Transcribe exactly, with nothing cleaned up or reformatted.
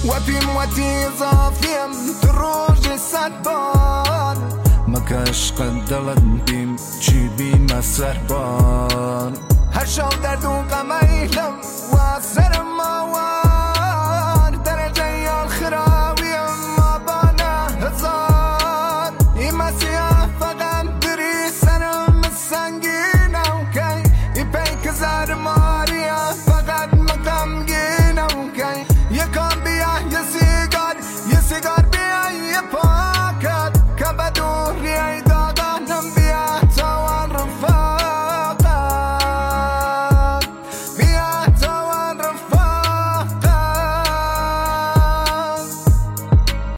وەپیم وەتی زافیم تو ڕۆژی سەد بار مەکەش قەت دڵت بیم چی بیمە سەربار هەر شەو دەرد و غەمەی لەم